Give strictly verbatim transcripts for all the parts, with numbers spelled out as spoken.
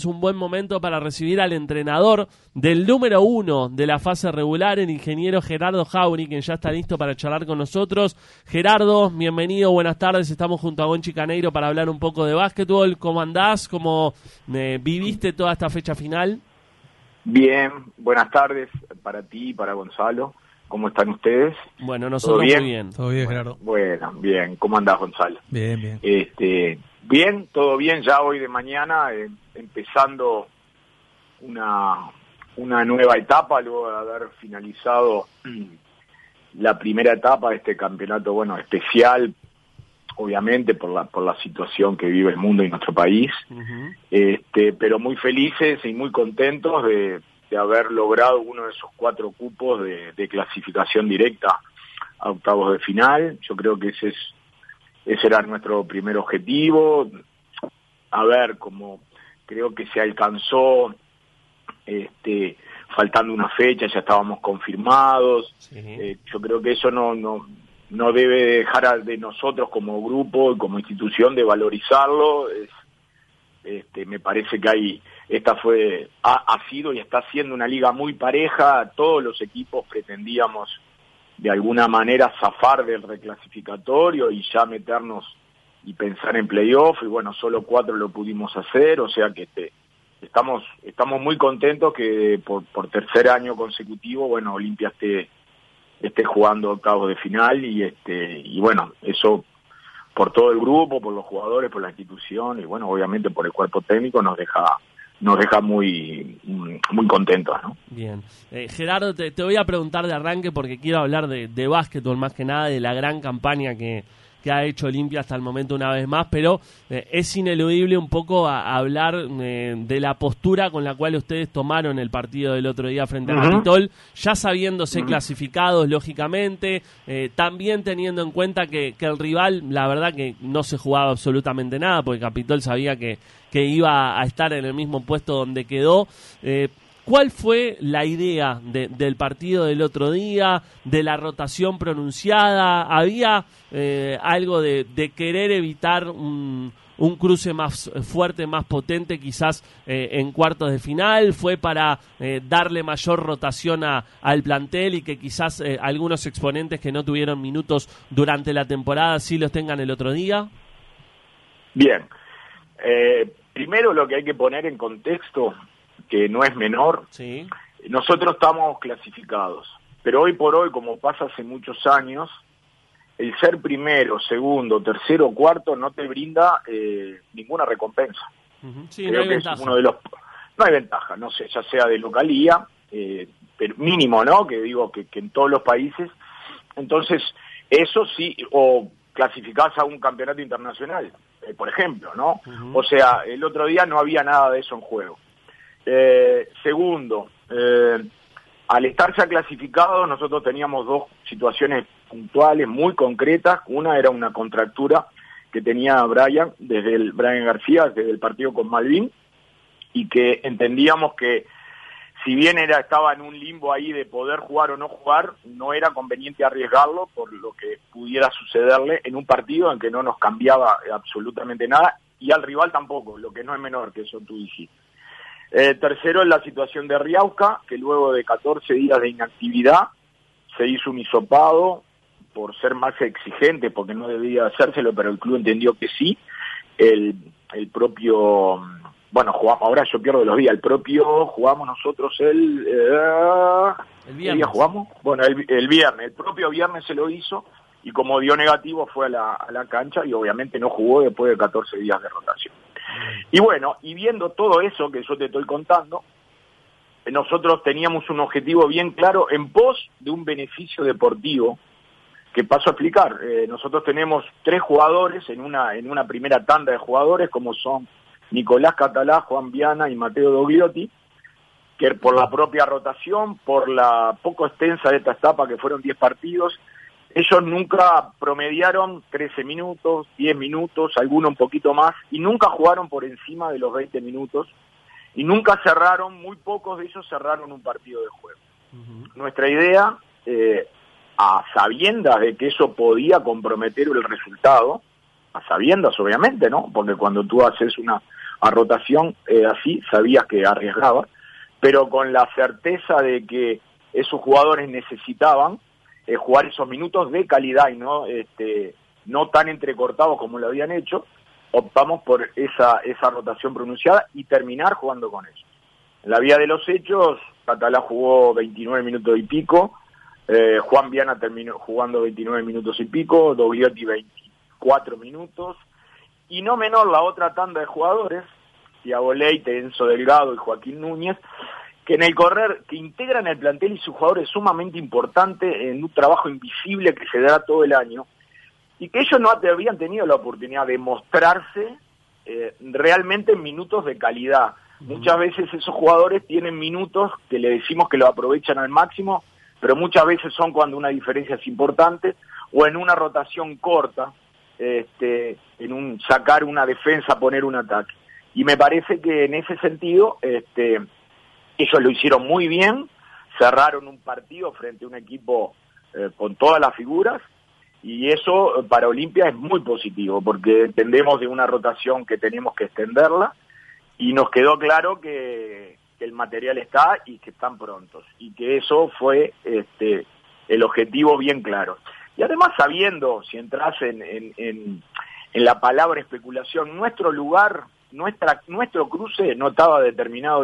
es un buen momento para recibir al entrenador del número uno de la fase regular, el ingeniero Gerardo Jauregui, quien ya está listo para charlar con nosotros. Gerardo, bienvenido, buenas tardes. Estamos junto a Gonchi Caneiro para hablar un poco de básquetbol. ¿Cómo andás? ¿Cómo eh, viviste toda esta fecha final? Bien, buenas tardes para ti y para Gonzalo. ¿Cómo están ustedes? Bueno, nosotros bien? muy bien. Todo bien, Gerardo. Bueno, bien. ¿Cómo andás, Gonzalo? Bien, bien. Este, bien, todo bien. Ya hoy de mañana eh, empezando una, una nueva etapa, luego de haber finalizado la primera etapa de este campeonato, bueno, especial, obviamente, por la por la situación que vive el mundo y nuestro país. Uh-huh. Este, pero muy felices y muy contentos de... de haber logrado uno de esos cuatro cupos de, de clasificación directa a octavos de final. Yo creo que ese es ese era nuestro primer objetivo. A ver, como creo que se alcanzó, este, faltando una fecha, ya estábamos confirmados. Sí. Eh, yo creo que eso no no no debe dejar de nosotros como grupo y como institución de valorizarlo. Es, Este, me parece que hay, esta fue, ha, ha sido y está siendo una liga muy pareja. Todos los equipos pretendíamos de alguna manera zafar del reclasificatorio y ya meternos y pensar en playoff, y bueno, solo cuatro lo pudimos hacer, o sea que este, estamos estamos muy contentos que por, por tercer año consecutivo, bueno, Olimpia esté, esté jugando octavos de final, y este y bueno, eso por todo el grupo, por los jugadores, por la institución y bueno, obviamente por el cuerpo técnico nos deja nos deja muy muy contentos, ¿no? Bien. Eh, Gerardo, te, te voy a preguntar de arranque porque quiero hablar de, de básquetbol más que nada, de la gran campaña que, que ha hecho Olimpia hasta el momento una vez más, pero eh, es ineludible un poco a, a hablar eh, de la postura con la cual ustedes tomaron el partido del otro día frente a uh-huh. Capitol, ya sabiéndose uh-huh. clasificados, lógicamente, eh, también teniendo en cuenta que, que el rival, la verdad que no se jugaba absolutamente nada, porque Capitol sabía que, que iba a estar en el mismo puesto donde quedó. Eh, ¿Cuál fue la idea de, del partido del otro día, de la rotación pronunciada? ¿Había eh, algo de, de querer evitar un, un cruce más fuerte, más potente, quizás eh, en cuartos de final? ¿Fue para eh, darle mayor rotación a, al plantel y que quizás eh, algunos exponentes que no tuvieron minutos durante la temporada sí los tengan el otro día? Bien. Eh, primero lo que hay que poner en contexto, que no es menor, sí. Nosotros estamos clasificados, pero hoy por hoy, como pasa hace muchos años, el ser primero, segundo, tercero, cuarto no te brinda eh, ninguna recompensa. Uh-huh. Sí, Creo no hay que ventaja. Es uno de los, no hay ventaja, no sé, ya sea de localía, eh, pero mínimo, ¿no? Que digo que, que en todos los países, entonces eso sí, o clasificás a un campeonato internacional, eh, por ejemplo, ¿no? Uh-huh. O sea, el otro día no había nada de eso en juego. Eh, segundo, eh, al estar ya clasificados, nosotros teníamos dos situaciones puntuales muy concretas. Una era una contractura que tenía Brian, desde el Brian García, desde el partido con Malvin, y que entendíamos que si bien era estaba en un limbo ahí de poder jugar o no jugar, no era conveniente arriesgarlo por lo que pudiera sucederle en un partido en que no nos cambiaba absolutamente nada, y al rival tampoco, lo que no es menor, que eso tú dijiste. Eh, tercero, en la situación de Riauca, que luego de catorce días de inactividad se hizo un hisopado por ser más exigente, porque no debía hacérselo, pero el club entendió que sí. El, el propio, bueno, jugamos, ahora yo pierdo los días, el propio, jugamos nosotros el... Eh, el viernes. ¿Qué día jugamos? Bueno, el, el viernes, el propio viernes se lo hizo, y como dio negativo fue a la, a la cancha, y obviamente no jugó después de catorce días de rotación. Y bueno, y viendo todo eso que yo te estoy contando, nosotros teníamos un objetivo bien claro en pos de un beneficio deportivo que paso a explicar. Eh, nosotros tenemos tres jugadores en una en una primera tanda de jugadores, como son Nicolás Catalá, Juan Viana y Mateo Dogliotti, que por la propia rotación, por la poco extensa de esta etapa, que fueron diez partidos, ellos nunca promediaron trece minutos, diez minutos, algunos un poquito más, y nunca jugaron por encima de los veinte minutos, y nunca cerraron, muy pocos de ellos cerraron un partido de juego. Uh-huh. Nuestra idea, eh, a sabiendas de que eso podía comprometer el resultado, a sabiendas obviamente, ¿no? Porque cuando tú haces una, a rotación, eh, así sabías que arriesgaba, pero con la certeza de que esos jugadores necesitaban eh, jugar esos minutos de calidad y no este no tan entrecortados como lo habían hecho, optamos por esa esa rotación pronunciada y terminar jugando con ellos. En la vía de los hechos, Catalá jugó veintinueve minutos y pico, eh, Juan Viana terminó jugando veintinueve minutos y pico, Dogliotti veinticuatro minutos, y no menor la otra tanda de jugadores, Thiago Leite, Enzo Delgado y Joaquín Núñez, que en el correr, que integran el plantel y sus jugadores sumamente importante en un trabajo invisible que se da todo el año, y que ellos no habían tenido la oportunidad de mostrarse eh, realmente en minutos de calidad. Uh-huh. Muchas veces esos jugadores tienen minutos que le decimos que lo aprovechan al máximo, pero muchas veces son cuando una diferencia es importante, o en una rotación corta, este, en un sacar una defensa, poner un ataque. Y me parece que en ese sentido, este, ellos lo hicieron muy bien, cerraron un partido frente a un equipo eh, con todas las figuras, y eso para Olimpia es muy positivo, porque entendemos de una rotación que tenemos que extenderla, y nos quedó claro que, que el material está y que están prontos, y que eso fue este, el objetivo bien claro. Y además sabiendo, si entras en, en, en, en la palabra especulación, nuestro lugar, nuestra nuestro cruce no estaba determinado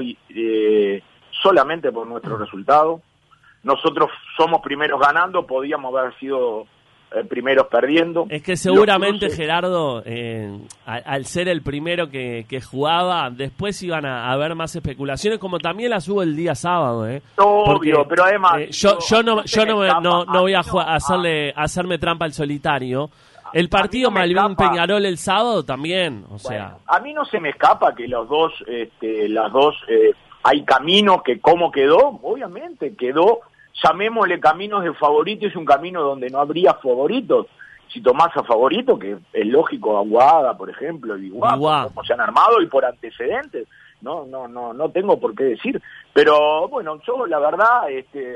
eh, solamente por nuestro resultado. Nosotros somos primeros ganando, podíamos haber sido eh, primeros perdiendo. Es que seguramente, cruces... Gerardo, eh, al, al ser el primero que, que jugaba, después iban a, a haber más especulaciones, como también las hubo el día sábado. Eh. Obvio, Porque, pero además... Eh, yo, yo no, yo no, me, no, no voy a, jugar, a hacerle, a hacerme trampa al solitario. El partido no Malvin-Peñarol el sábado también, o sea... Bueno, a mí no se me escapa que los dos, este, las dos, eh, hay caminos que cómo quedó, obviamente quedó, llamémosle caminos de favorito, es un camino donde no habría favoritos. Si tomás a favorito, que es lógico, Aguada, por ejemplo, y Iguá, como se han armado y por antecedentes, no, no, no, no tengo por qué decir. Pero bueno, yo la verdad, este,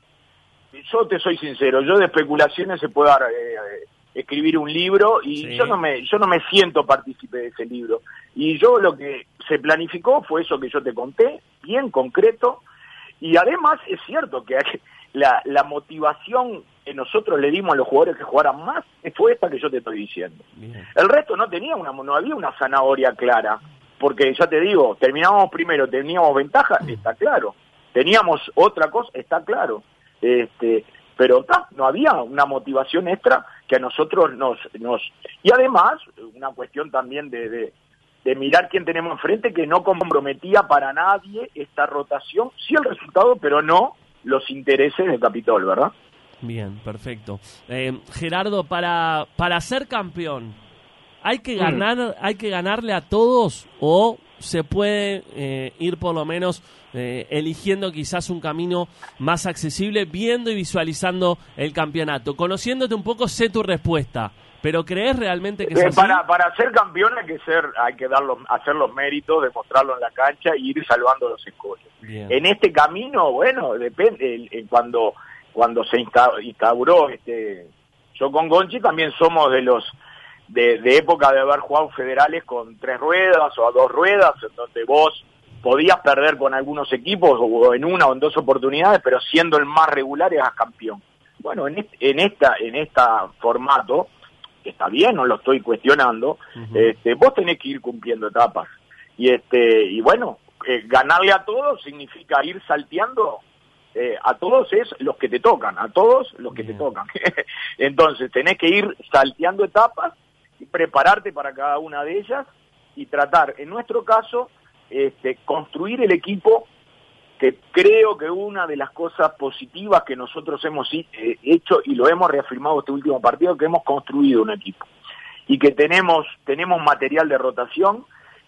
yo te soy sincero, yo de especulaciones se puede dar... Eh, escribir un libro y sí. yo no me yo no me siento partícipe de ese libro, y yo lo que se planificó fue eso que yo te conté, bien concreto, y además es cierto que la, la motivación que nosotros le dimos a los jugadores que jugaran más fue esta que yo te estoy diciendo. Bien. El resto no tenía una no había una zanahoria clara, porque ya te digo, terminábamos primero, teníamos ventaja, está claro, teníamos otra cosa, está claro, este pero ta, no había una motivación extra que a nosotros nos... nos y además, una cuestión también de, de, de mirar quién tenemos enfrente, que no comprometía para nadie esta rotación, sí el resultado, pero no los intereses del Capitol, ¿verdad? Bien, perfecto. Eh, Gerardo, para, para ser campeón, ¿hay que ganar, mm. hay que ganarle a todos o se puede eh, ir por lo menos eh, eligiendo quizás un camino más accesible, viendo y visualizando el campeonato? Conociéndote un poco, sé tu respuesta, pero ¿crees realmente que es eh, así? Para, para ser campeón hay que ser, hay que dar los, hacer los méritos, demostrarlo en la cancha y ir salvando los escollos. Bien. En este camino, bueno, depende, el, el, cuando cuando se instauró, este, yo con Gonchi también somos de los De, de época de haber jugado federales con tres ruedas o a dos ruedas, en donde vos podías perder con algunos equipos o en una o en dos oportunidades, pero siendo el más regular eras campeón. Bueno, en este, en esta en esta formato, que está bien, no lo estoy cuestionando, uh-huh. este, vos tenés que ir cumpliendo etapas. Y este y bueno, eh, ganarle a todos significa ir salteando. Eh, a todos es los que te tocan, a todos los que Bien. te tocan. Entonces tenés que ir salteando etapas y prepararte para cada una de ellas y tratar, en nuestro caso, este, construir el equipo, que creo que una de las cosas positivas que nosotros hemos eh, hecho y lo hemos reafirmado este último partido, que hemos construido un equipo y que tenemos tenemos material de rotación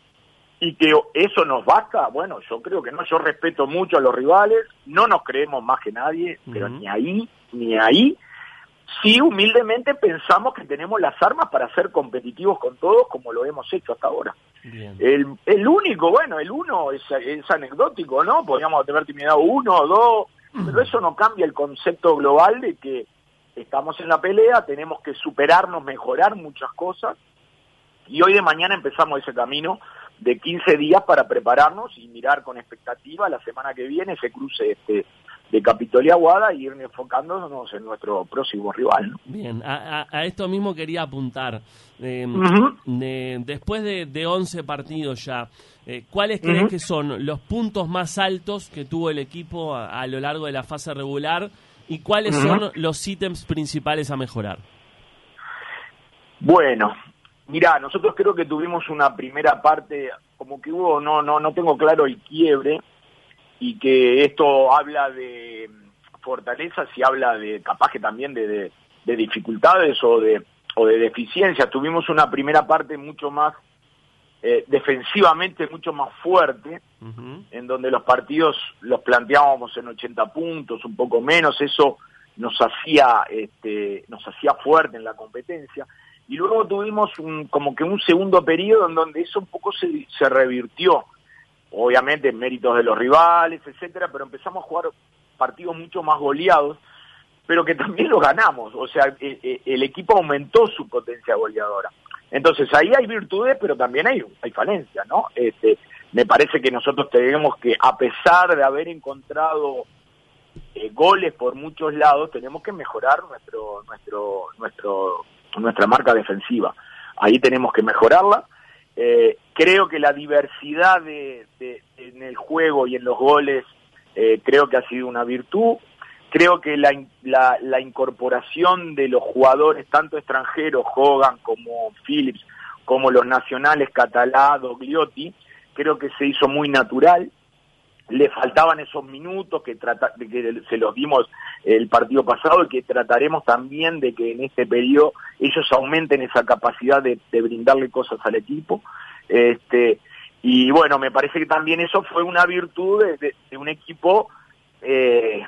y que eso nos basta. Bueno, yo creo que no, yo respeto mucho a los rivales, no nos creemos más que nadie, uh-huh. pero ni ahí, ni ahí. Sí, humildemente pensamos que tenemos las armas para ser competitivos con todos, como lo hemos hecho hasta ahora. Bien. El, el único, bueno, el uno es, es anecdótico, ¿no? Podríamos haber terminado uno o dos, pero eso no cambia el concepto global de que estamos en la pelea, tenemos que superarnos, mejorar muchas cosas, y hoy de mañana empezamos ese camino de quince días para prepararnos y mirar con expectativa la semana que viene ese cruce este de Capitol y Aguada y ir enfocándonos en nuestro próximo rival, ¿no? Bien, a, a, a esto mismo quería apuntar. Eh, uh-huh. de, después de, de once partidos ya, eh, ¿cuáles crees uh-huh. que son los puntos más altos que tuvo el equipo a, a lo largo de la fase regular y cuáles uh-huh. son los ítems principales a mejorar? Bueno, mirá, nosotros creo que tuvimos una primera parte, como que hubo, no, no, no tengo claro el quiebre, y que esto habla de fortalezas y habla de capaz que también de, de, de dificultades o de o de deficiencias. Tuvimos una primera parte mucho más eh, defensivamente mucho más fuerte, uh-huh. en donde los partidos los planteábamos en ochenta puntos, un poco menos. Eso nos hacía este nos hacía fuerte en la competencia. Y luego tuvimos un, como que un segundo periodo en donde eso un poco se, se revirtió. Obviamente en méritos de los rivales, etcétera, pero empezamos a jugar partidos mucho más goleados, pero que también los ganamos. O sea, el, el equipo aumentó su potencia goleadora. Entonces ahí hay virtudes, pero también hay, hay falencias, ¿no? Este, me parece que nosotros tenemos que, a pesar de haber encontrado eh, goles por muchos lados, tenemos que mejorar nuestro, nuestro, nuestro, nuestra marca defensiva. Ahí tenemos que mejorarla. Eh, creo que la diversidad de, de, de, en el juego y en los goles eh, creo que ha sido una virtud. Creo que la, la, la incorporación de los jugadores, tanto extranjeros, Hogan como Phillips, como los nacionales, Catalá, Dogliotti, creo que se hizo muy natural. Le faltaban esos minutos que, trata, que se los dimos el partido pasado y que trataremos también de que en este periodo ellos aumenten esa capacidad de, de brindarle cosas al equipo. Este, y bueno, me parece que también eso fue una virtud de, de, de un equipo eh,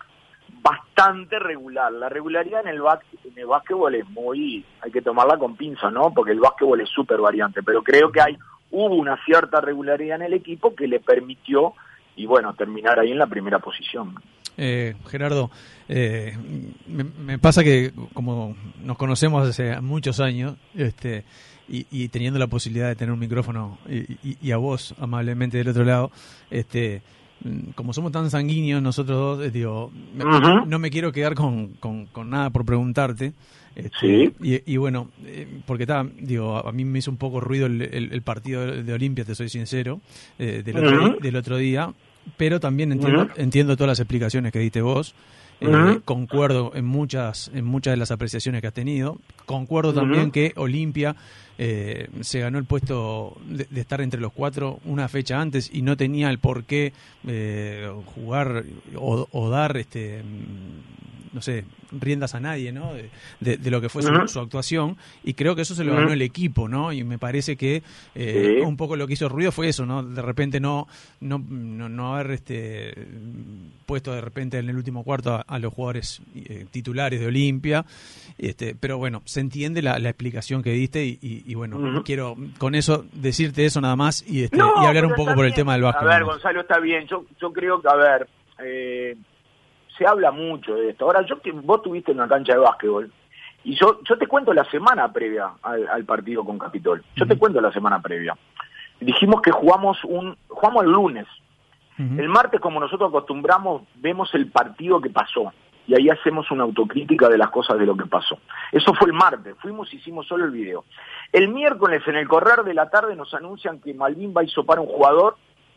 bastante regular. La regularidad en el, en el básquetbol es muy, hay que tomarla con pinzas, ¿no? Porque el básquetbol es súper variante, pero creo que hay hubo una cierta regularidad en el equipo que le permitió y bueno, terminar ahí en la primera posición. Eh, Gerardo, eh, me, me pasa que como nos conocemos hace muchos años, este, y, y teniendo la posibilidad de tener un micrófono y, y, y a vos amablemente del otro lado, este, como somos tan sanguíneos nosotros dos, eh, digo, uh-huh. no me quiero quedar con, con, con nada por preguntarte. Este, sí. y, y bueno, eh, porque está, digo, a mí me hizo un poco ruido el, el, el partido de Olimpia, te soy sincero, eh, del, otro, uh-huh. del otro día, pero también entiendo, uh-huh. entiendo todas las explicaciones que diste vos. Eh, uh-huh. Concuerdo en muchas en muchas de las apreciaciones que has tenido. Concuerdo uh-huh. también que Olimpia eh, se ganó el puesto de, de estar entre los cuatro una fecha antes y no tenía el por qué eh, jugar o, o dar este no sé, riendas a nadie, ¿no? De, de, de lo que fue su, uh-huh. su actuación, y creo que eso se lo ganó uh-huh. el equipo, ¿no? Y me parece que eh, sí. un poco lo que hizo ruido fue eso, ¿no? De repente no no no, no haber este puesto de repente en el último cuarto a, a los jugadores eh, titulares de Olimpia, este, pero bueno, se entiende la, la explicación que diste y, y, y bueno, uh-huh. quiero con eso decirte eso nada más y, este, no, y hablar un poco por bien. el tema del básquet. A ver, Gonzalo, está bien, yo yo creo que, a ver, eh, se habla mucho de esto. Ahora, yo que vos tuviste una cancha de básquetbol, y yo yo te cuento la semana previa al, al partido con Capitol. Yo uh-huh. te cuento la semana previa. Dijimos que jugamos un jugamos el lunes. Uh-huh. El martes, como nosotros acostumbramos, vemos el partido que pasó. Y ahí hacemos una autocrítica de las cosas de lo que pasó. Eso fue el martes. Fuimos y hicimos solo el video. El miércoles, en el correr de la tarde, nos anuncian que Malvin va a hisopar a un jugador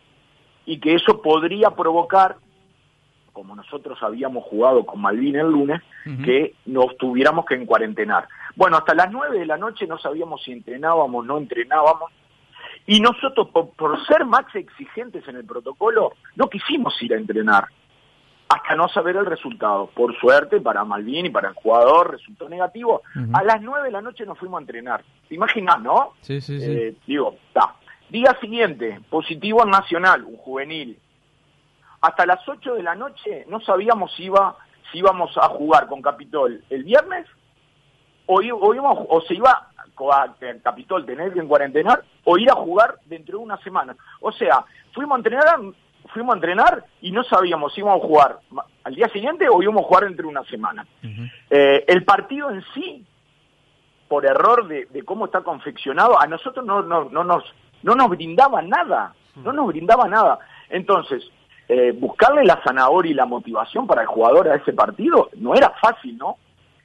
y que eso podría provocar, como nosotros habíamos jugado con Malvin el lunes, uh-huh. que nos tuviéramos que encuarentenar. Bueno, hasta las nueve de la noche no sabíamos si entrenábamos, no entrenábamos, y nosotros, por, por ser más exigentes en el protocolo, no quisimos ir a entrenar, hasta no saber el resultado. Por suerte, para Malvin y para el jugador, resultó negativo. Uh-huh. A las nueve de la noche nos fuimos a entrenar. ¿Te imaginas, no? Sí, sí, sí. Eh, digo, está. Día siguiente, positivo en Nacional, un juvenil. Hasta las ocho de la noche no sabíamos si iba si íbamos a jugar con Capitol el viernes o, o, íbamos, o se iba a Capitol tener que cuarentenar o ir a jugar dentro de una semana. O sea, fuimos a entrenar, fuimos a entrenar y no sabíamos si íbamos a jugar al día siguiente o íbamos a jugar dentro de una semana. Uh-huh. Eh, el partido en sí, por error de, de cómo está confeccionado, a nosotros no, no, no nos no nos brindaba nada, no nos brindaba nada. Entonces, eh, buscarle la zanahoria y la motivación para el jugador a ese partido no era fácil, ¿no?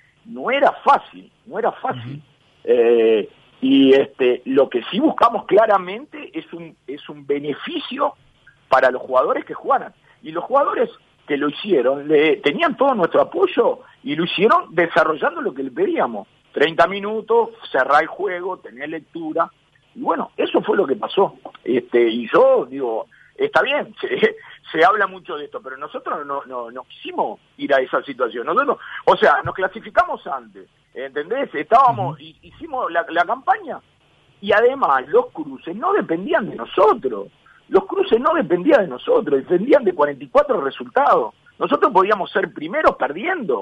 No era fácil, no era fácil. Uh-huh. Eh, y este, lo que sí buscamos claramente es un, es un beneficio para los jugadores que jugaran. Y los jugadores que lo hicieron, le, tenían todo nuestro apoyo y lo hicieron desarrollando lo que le pedíamos. treinta minutos, cerrar el juego, tener lectura. Y bueno, eso fue lo que pasó. Este, y yo digo, está bien, se, se habla mucho de esto, pero nosotros no, no, no quisimos ir a esa situación. Nosotros, o sea, nos clasificamos antes, ¿entendés? Estábamos, uh-huh. hicimos la, la campaña y además los cruces no dependían de nosotros. Los cruces no dependían de nosotros, dependían de cuarenta y cuatro resultados. Nosotros podíamos ser primeros perdiendo.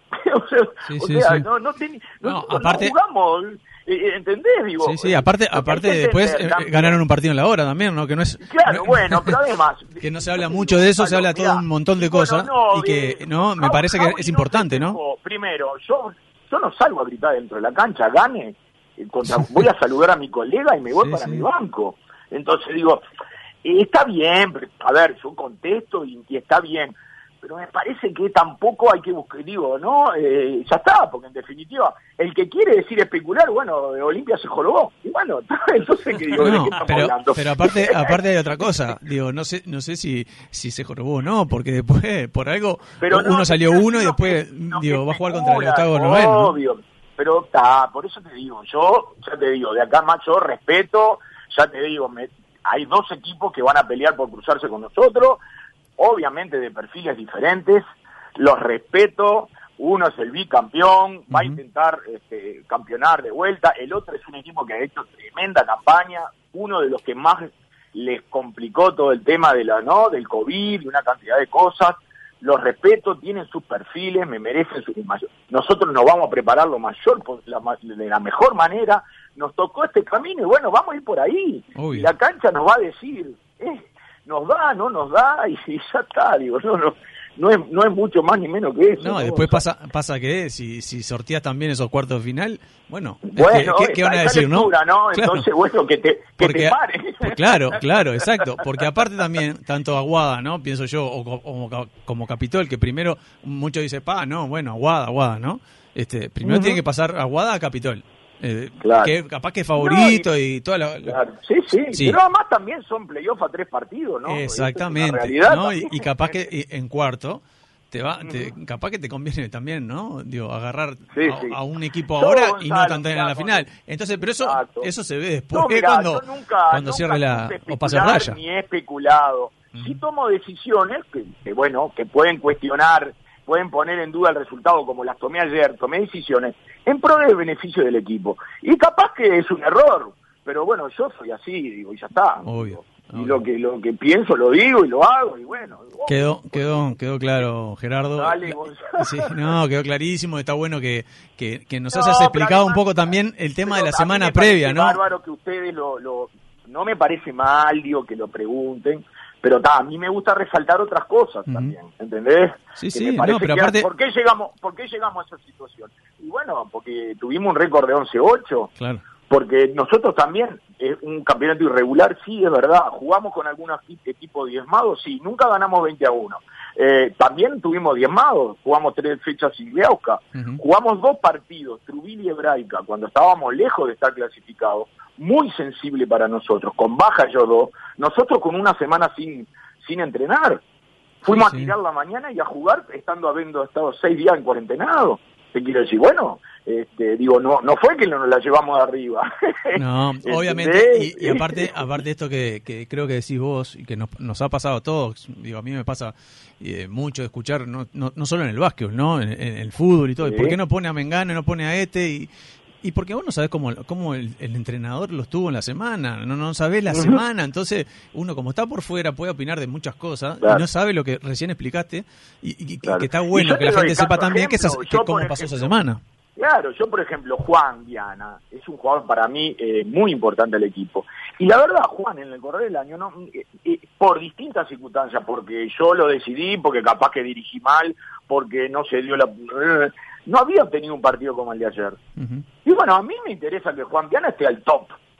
o sea, sí, o sí, sea sí. no, no, ten, no, no, aparte, no jugamos, eh, ¿entendés? Digo, sí, sí, aparte, aparte después eh, ganaron un partido en la hora también, ¿no? Que no es, claro, no, bueno, pero además... que no se habla mucho de eso, se habla todo un montón de cosas, bueno, no, y que, eh, no, me parece que es importante, ¿no? Primero, yo yo no salgo a gritar dentro de la cancha, gane, contra, voy a saludar a mi colega y me voy sí, para sí. mi banco. Entonces digo... Está bien, a ver, yo contesto y, y está bien, pero me parece que tampoco hay que buscar, digo, ¿no? Eh, ya está, porque en definitiva, el que quiere decir especular, bueno, Olimpia se jorobó, y bueno, entonces, ¿qué digo? No, ¿de qué estamos pero, hablando? pero aparte aparte hay otra cosa, digo, no sé no sé si si se jorobó o no, porque después, por algo, pero uno no, salió uno y después, no, digo, va a jugar contra el octavo noveno. Obvio, pero está, por eso te digo, yo, ya te digo, de acá más yo respeto, ya te digo, me... Hay dos equipos que van a pelear por cruzarse con nosotros, obviamente de perfiles diferentes, los respeto, uno es el bicampeón, uh-huh. va a intentar este, campeonar de vuelta, el otro es un equipo que ha hecho tremenda campaña, uno de los que más les complicó todo el tema de la no del COVID y una cantidad de cosas, los respeto, tienen sus perfiles, me merecen su mayor. Nosotros nos vamos a preparar lo mayor, la, de la mejor manera, nos tocó este camino y bueno, vamos a ir por ahí. Uy. Y la cancha nos va a decir, eh, nos da, no nos da, y, y ya está, digo, no, no, no es, no es mucho más ni menos que eso. No, ¿no? después pasa pasa que si, si sorteas también esos cuartos de final, bueno, bueno ¿qué, qué, qué van a decir, lectura, no? ¿no? Entonces, claro. bueno, que te, que porque, te pare. Pues claro, claro, exacto, porque aparte también, tanto Aguada, ¿no? Pienso yo, o como, como Capitol, que primero muchos dicen, pa, no, bueno, Aguada, Aguada, ¿no? Este, primero uh-huh. tiene que pasar Aguada a Capitol. Eh, claro. Que capaz que es favorito no, y, y toda la... Claro. Sí, sí, sí, pero además también son playoff a tres partidos, ¿no? Exactamente, ¿no? Y, y capaz que y en cuarto te va, te, uh-huh. capaz que te conviene también, ¿no? Digo, agarrar sí, a, sí. a un equipo ahora Yo, Gonzalo, y no cantar en la final. Entonces, pero eso Exacto. eso se ve después no, mirá, cuando, nunca, cuando nunca cierre la o pase raya. Ni he especulado. Uh-huh. Sí tomo decisiones que, que, bueno, que pueden cuestionar, pueden poner en duda el resultado, como las tomé ayer, tomé decisiones en pro del beneficio del equipo. Y capaz que es un error, pero bueno, yo soy así, digo, y ya está. Obvio. Digo, y obvio. lo que lo que pienso lo digo y lo hago, y bueno. Oh, quedó quedó quedó claro, Gerardo. Dale, sí, no, quedó clarísimo, está bueno que, que, que nos no, hayas explicado además, un poco también el tema de la semana previa, ¿no? Bárbaro que ustedes lo, lo... No me parece mal, digo, que lo pregunten, pero ta, a mí me gusta resaltar otras cosas uh-huh. también, ¿entendés? Sí, que sí, no, pero que, aparte... ¿por qué llegamos, por qué llegamos a esa situación? Y bueno, porque tuvimos un récord de once ocho, claro. porque nosotros también, es un campeonato irregular, sí, es verdad, jugamos con algunos equipos diezmados, sí, nunca ganamos veinte a uno. Eh, también tuvimos diezmados, jugamos tres fechas sin Gliauca, uh-huh. jugamos dos partidos, Trubil y Hebraica, cuando estábamos lejos de estar clasificados, muy sensible para nosotros, con baja yo dos, nosotros con una semana sin sin entrenar, fuimos sí, a tirar sí. la mañana y a jugar estando habiendo estado seis días en cuarentenado. Te quiero decir, bueno, este, digo, no no fue que nos la llevamos de arriba. No, obviamente, y, y aparte aparte esto que, que creo que decís vos y que nos, nos ha pasado a todos, digo, a mí me pasa eh, mucho de escuchar, no, no no solo en el básquet, ¿no? En, en el fútbol y todo, sí. ¿Por qué no pone a Mengano y no pone a este? Y Y porque vos no sabés cómo, cómo el, el entrenador lo estuvo en la semana, no no sabés la uh-huh. semana, entonces uno como está por fuera puede opinar de muchas cosas claro. y no sabe lo que recién explicaste y, y claro. que está bueno que la gente sepa también que, esas, que cómo pasó esa semana. Claro, yo por ejemplo, Juan Viana, es un jugador para mí eh, muy importante al equipo. Y la verdad, Juan, en el correr del año, no eh, eh, por distintas circunstancias, porque yo lo decidí, porque capaz que dirigí mal, porque no se dio la... no había obtenido un partido como el de ayer. Uh-huh. Y bueno, a mí me interesa que Juan Viana esté al top,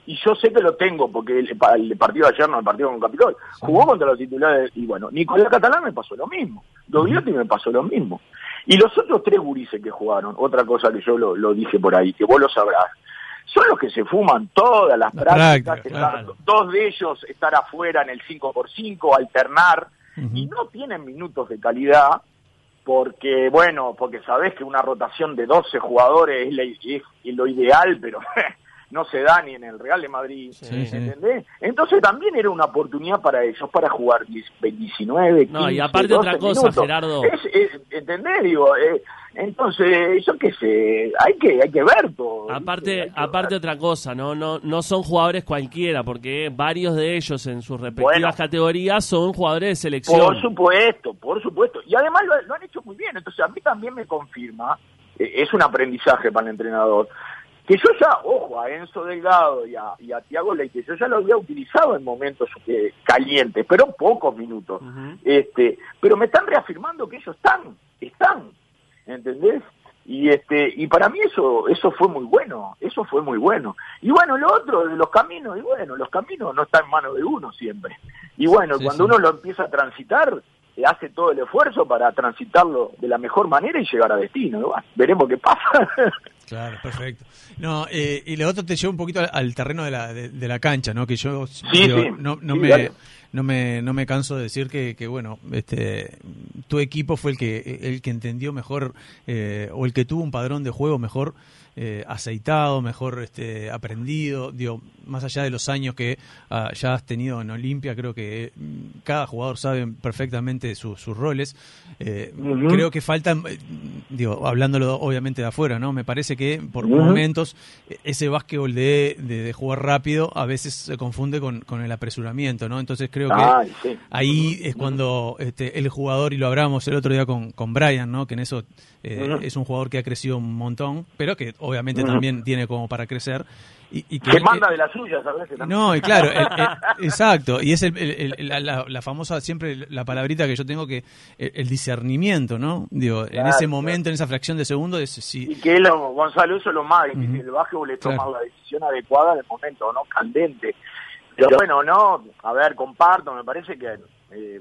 y yo sé que lo tengo, porque el, el partido de ayer, no el partido con Capitol, sí. Jugó contra los titulares, y bueno, Nicolás Catalán me pasó lo mismo, Dogliotti me pasó lo mismo. Y los otros tres gurises que jugaron, otra cosa que yo lo, lo dije por ahí, que vos lo sabrás, son los que se fuman todas las la prácticas, práctica, estar, claro. Dos de ellos estar afuera en el cinco por cinco, alternar, uh-huh. Y no tienen minutos de calidad, porque, bueno, porque sabés que una rotación de doce jugadores es, la, es, es lo ideal, pero no se da ni en el Real de Madrid, sí, ¿entendés? Sí. Entonces también era una oportunidad para ellos, para jugar diecinueve, quince, no, y aparte otra cosa, minutos. Gerardo. Es, es, ¿entendés? Digo, eh, entonces, yo qué sé, hay que hay que ver todo. Aparte, aparte otra cosa, ¿no? no no son jugadores cualquiera, porque varios de ellos en sus respectivas bueno, categorías son jugadores de selección. Por supuesto, por supuesto. Y además lo, lo han hecho muy bien, entonces a mí también me confirma, eh, es un aprendizaje para el entrenador, que yo ya, ojo, a Enzo Delgado y a, y a Thiago Leite, yo ya lo había utilizado en momentos eh, calientes, pero pocos minutos. Uh-huh. este Pero me están reafirmando que ellos están, están, ¿entendés? Y este y para mí eso eso fue muy bueno, eso fue muy bueno. Y bueno, lo otro de los caminos, y bueno, los caminos no están en manos de uno siempre. Y bueno, sí, cuando sí. uno lo empieza a transitar, hace todo el esfuerzo para transitarlo de la mejor manera y llegar a destino, ¿no? Veremos qué pasa. Claro, perfecto. No, eh, y lo otro te lleva un poquito al, al terreno de la de, de la cancha, ¿no? Que yo sí, digo, sí, no, no sí, me dale. no me no me canso de decir que, que bueno, este tu equipo fue el que el que entendió mejor eh, o el que tuvo un padrón de juego mejor eh, aceitado, mejor este aprendido, digo, más allá de los años que uh, ya has tenido en Olimpia, creo que cada jugador sabe perfectamente su, sus roles. Eh, uh-huh. Creo que faltan, digo, hablándolo obviamente de afuera, ¿no? Me parece que por uh-huh. momentos ese básquetbol de, de, de jugar rápido a veces se confunde con, con el apresuramiento, ¿no? Entonces creo que Ay, sí. ahí es cuando este, el jugador, y lo hablamos el otro día con, con Brian, ¿no? Que en eso eh, uh-huh. es un jugador que ha crecido un montón, pero que obviamente uh-huh. también tiene como para crecer. Y, y que, que manda de la suya, ¿sabes? No, y claro, el, el, exacto, y es el, el, el, la, la famosa, siempre la palabrita que yo tengo, que el, el discernimiento, ¿no? Digo, claro, en ese momento, claro. en esa fracción de segundo, es si... Y que lo, Gonzalo, eso es lo más difícil, uh-huh. el básquetbol es tomar claro. la decisión adecuada en el momento, ¿no? Candente. Pero bueno, no, a ver, comparto, me parece que eh,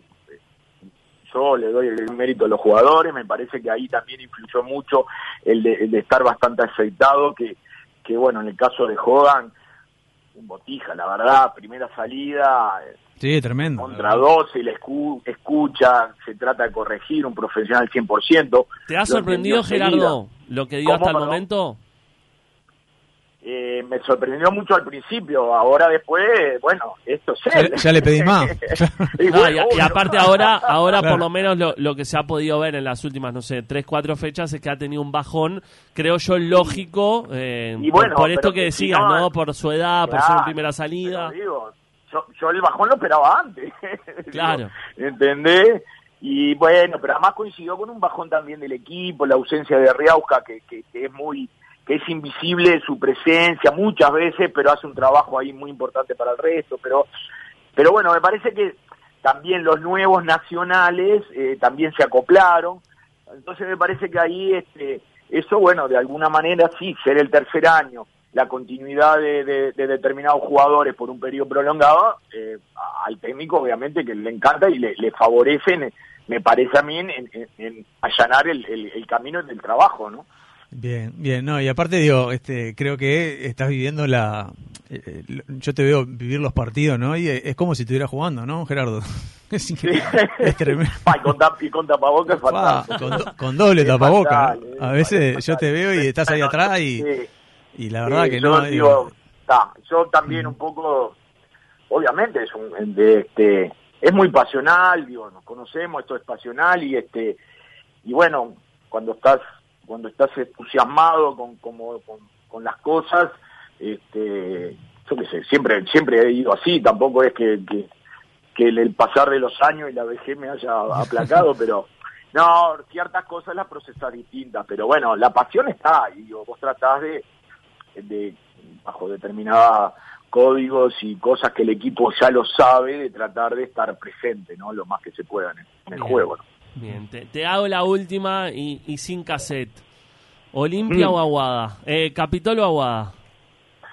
yo le doy el mérito a los jugadores, me parece que ahí también influyó mucho el de, el de estar bastante aceitado, que que bueno, en el caso de Hogan, un botija, la verdad, primera salida, sí, tremendo, contra doce, le escu- escucha, se trata de corregir, un profesional cien por ciento. ¿Te ha sorprendido, Gerardo, lo que dio hasta el momento? Eh, me sorprendió mucho al principio, ahora después, bueno, esto es él. Ya, ya le pedís más. y, no, bueno, y, y aparte ahora, ahora claro. por lo menos lo, lo que se ha podido ver en las últimas, no sé, tres, cuatro fechas es que ha tenido un bajón, creo yo, lógico, eh, y bueno, por, por esto que decías, si no, ¿no? Por su edad, claro, por ser en primera salida. Digo, yo, yo el bajón lo esperaba antes. Claro. Digo, ¿entendés? Y bueno, pero además coincidió con un bajón también del equipo, la ausencia de Riauska, que, que, que es muy... que es invisible su presencia muchas veces, pero hace un trabajo ahí muy importante para el resto, pero pero bueno, me parece que también los nuevos nacionales eh, también se acoplaron, entonces me parece que ahí este eso, bueno, de alguna manera sí, ser el tercer año, la continuidad de, de, de determinados jugadores por un periodo prolongado, eh, al técnico obviamente que le encanta y le, le favorecen, me parece a mí, en, en, en allanar el, el, el camino del trabajo, ¿no? Bien, bien, no, y aparte digo, este, creo que estás viviendo la, eh, yo te veo vivir los partidos, ¿no? Y es como si estuvieras jugando, ¿no, Gerardo? Es increíble, sí. Es tremendo. Pa, y, con tap, y con tapabocas es fatal. Con, do, con doble tapabocas. A veces fatal, yo te veo y estás ahí atrás y, sí. y la verdad sí, que yo no. Digo, digo, ta, yo también un poco, obviamente es un, de, este, es muy pasional, digo, nos conocemos, esto es pasional y este, y bueno, cuando estás cuando estás entusiasmado con, como, con, con las cosas, este, yo qué sé, siempre siempre he ido así, tampoco es que, que, que el pasar de los años y la vejez me haya aplacado, pero no, ciertas cosas las procesas distintas, pero bueno, la pasión está, y vos tratás de, de bajo determinados códigos y cosas que el equipo ya lo sabe, de tratar de estar presente, ¿no? Lo más que se pueda en el, en el juego, ¿no? Bien, te, te hago la última y, y sin cassette. ¿Olimpia mm. o Aguada? Eh, ¿Capitol o Aguada?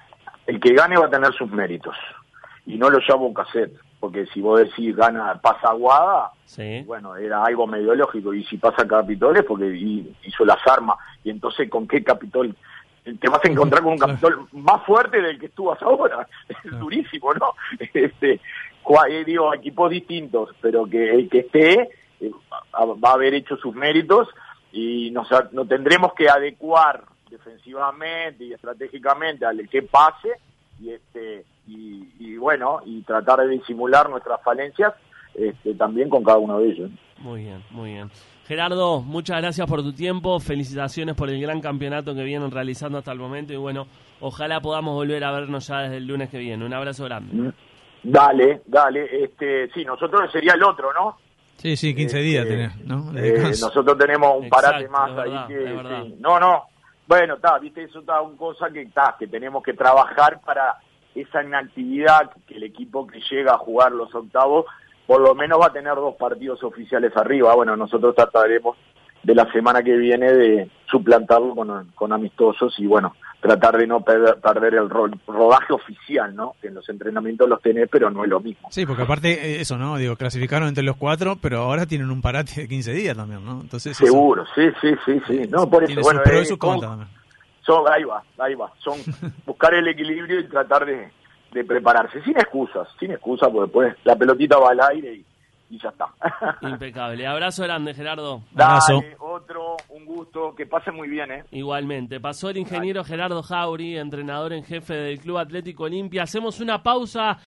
el que gane va a tener sus méritos. Y no lo llamo cassette, porque si vos decís gana, pasa Aguada, sí. bueno, era algo medio lógico. Y si pasa Capitol es porque hizo las armas. Y entonces, ¿con qué Capitol? Te vas a encontrar con un Capitol más fuerte del que estuvo hasta ahora. Es durísimo, ¿no? Este, digo, equipos distintos, pero que el que esté eh, va a haber hecho sus méritos y nos, nos tendremos que adecuar defensivamente y estratégicamente al que pase y este y, y bueno y tratar de disimular nuestras falencias este, también con cada uno de ellos. Muy bien, muy bien. Gerardo, muchas gracias por tu tiempo, felicitaciones por el gran campeonato que vienen realizando hasta el momento y bueno, ojalá podamos volver a vernos ya desde el lunes que viene. Un abrazo grande. Dale, dale, este, sí, nosotros sería el otro, ¿no? Sí, sí, quince este, días tenés, ¿no? Eh, nosotros tenemos un Exacto, parate más ahí verdad, que sí. No, no. Bueno, está, viste, eso está una cosa que está, que tenemos que trabajar para esa inactividad que el equipo que llega a jugar los octavos por lo menos va a tener dos partidos oficiales arriba. Bueno, nosotros trataremos de la semana que viene de suplantarlo con, con amistosos y bueno, tratar de no perder, perder el rol, rodaje oficial, ¿no? Que en los entrenamientos los tenés, pero no es lo mismo. Sí, porque aparte eso, ¿no? Digo, clasificaron entre los cuatro, pero ahora tienen un parate de quince días también, ¿no? Entonces seguro, eso, sí, sí, sí, sí. No, por eso, bueno, pro eh, y su son, contra también. Son, ahí va, ahí va. Son buscar el equilibrio y tratar de, de prepararse, sin excusas, sin excusas, porque después la pelotita va al aire y y ya está. Impecable. Abrazo grande, Gerardo. Dale, otro, un gusto, que pase muy bien, ¿eh? Igualmente. Pasó el ingeniero Gerardo Jauri, entrenador en jefe del Club Atlético Olimpia. Hacemos una pausa.